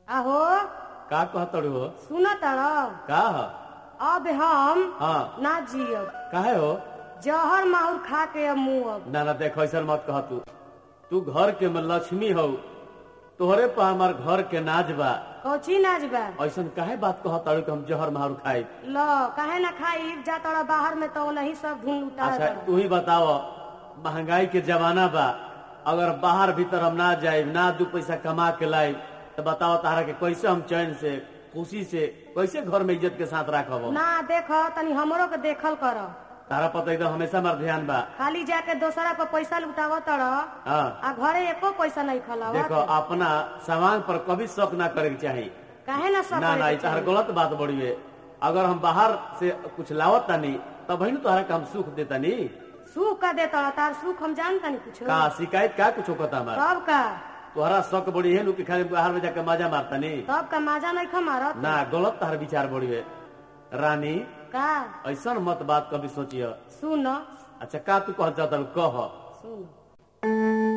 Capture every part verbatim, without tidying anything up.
आहो का कहतड़ हो? सुन तर का ह? अब हम हाँ ना जियब, काहे हो? जहर माहुर खा के अब मुँह ना ना देख ऐसा मत कह तू तू घर के में लक्ष्मी हो, तोहरे पर हमार घर के नाज बा। कौची नाच बा? ऐसा काहे बात कहतड़ कि हम जहर माहुर खाई? ल काहे ना खाई जा तोरा बाहर में तो नहीं सब धुन उतार अच्छा तू ही बताओ, महंगाई के जमाना बा, अगर बाहर भीतर हम ना जाए ना दू पैसा कमा के लाई तो बताओ तारा के कैसे हम चैन से खुशी से कैसे घर में इज्जत के साथ रखब? ना देख तनी हमरो के देखल कर, तारा पता एकदम हमेशा हमार ध्यान बा। खाली जाके दोसरा पर पैसा लुटाव तर हाँ आ घरे एको पैसा नहीं खलाव। देखो अपना सामान पर कभी शक ना करे के चाहिए। काहे ना सब ना ना ई तार गलत बात बड़ी है। अगर हम बाहर से कुछ लावत तानी तब ही तोहरा के हम सुख देतानी। सुख का दे तोरा, तार सुख हम जानता नहीं कुछ। का शिकायत का कुछ होता हमार? तब का तोहरा शक बड़ी है कि खाली बाहर में जाके मजा मारतानी? तब का मजा नहीं खा मारत ना गलत तार विचार बड़ी है रानी। का ऐसा मत बात कभी सोचिए। सुन अच्छा का तू कह चाहता कह। सुन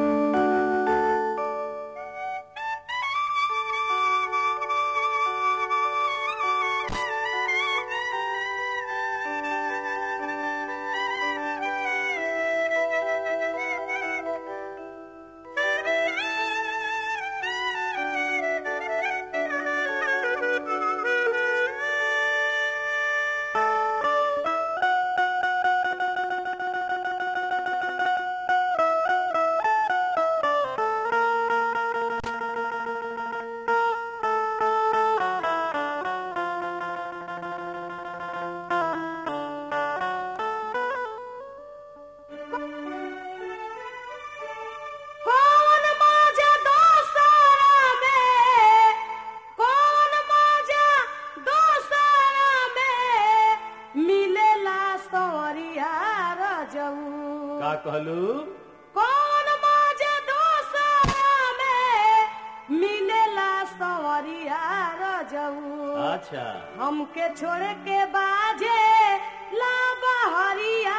का कहलू? कौन मौजा दोसरा में मिलेला सवरिया रजऊ। अच्छा हमके छोड़ के बाजे ला बहरिया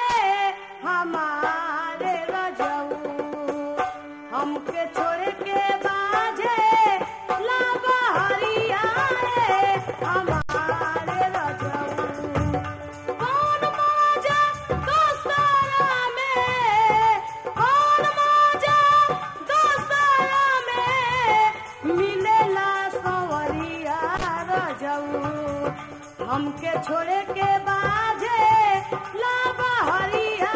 हमारे रजऊ। हमके छोड़ के बाजे ला बहरिया हमारे रजऊ। कौन मौजा दोसरा में, कौन मौजा दोसरा में मिलेला सवरिया रजऊ। हमके छोड़ के बाजे ला बहरिया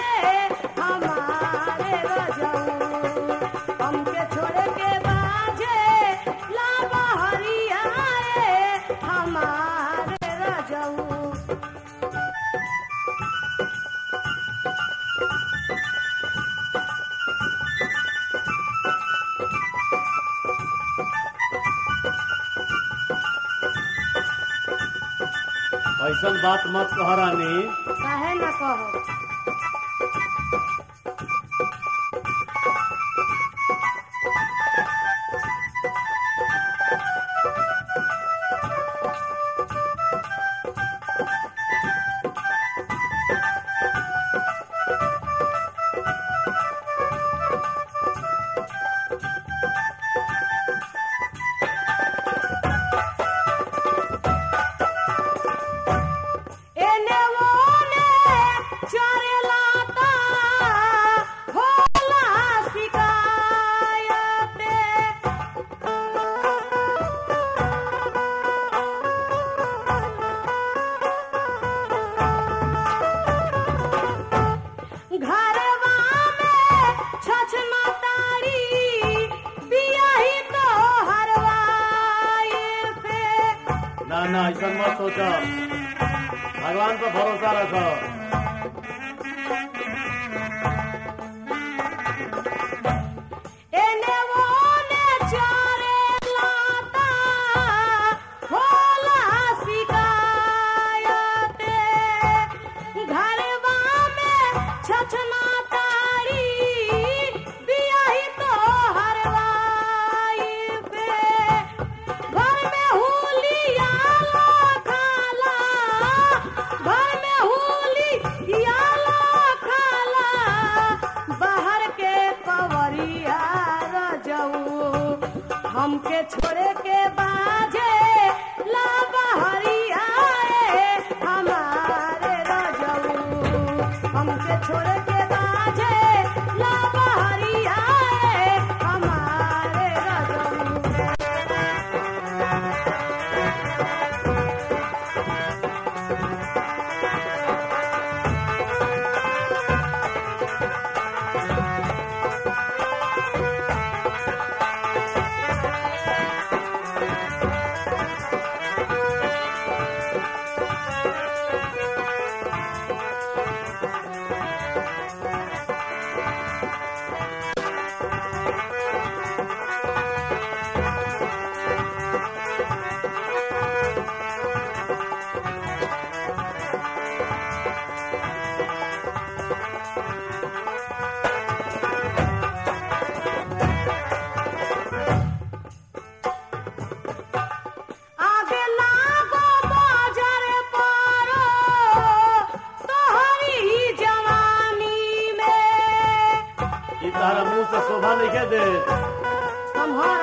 हमारे रजऊ। हमके छोड़ के बाजे ला बहरिया हमारे रजऊ। ऐसा बात मत कह रानी। काहे ना कहो? एने ओने चरेला ता होला शिकायते। घरवा में छछमतारी बियाही तो हरवाए पे। ना ना ऐसा मत सोचो, भगवान पर भरोसा रखो। एने ओने चरेला ता होला शिकायते। घरवा में छछमतारी बियाही तो हरवाई पे। घर में हुलिया खाला, घर में हुली हमके छोड़े के बाजे ला बहरिया हमारे रजऊ हमके छोड़े के बाजे ला बहरिया हमारे रजऊ आगे लागो बाजारे पारो तोहरी जवानी में ई तारा मुंह से शोभा नहीं के दे संभार